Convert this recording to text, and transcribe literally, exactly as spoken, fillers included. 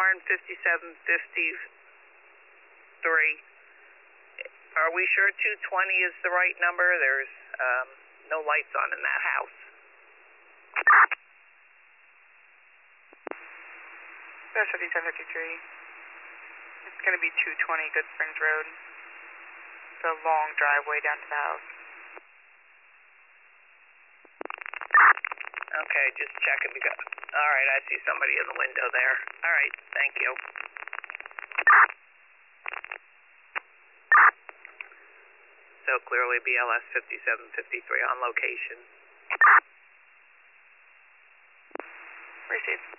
barn, fifty-seven fifty-three. Are we sure two twenty is the right number? There's um, no lights on in that house. That's fifty-seven fifty-three. It's going to be two twenty Good Springs Road. It's a long driveway down to the house. Okay, just checking because, all right, I see somebody in the window there. All right, thank you. So clearly B L S fifty-seven fifty-three on location. Received.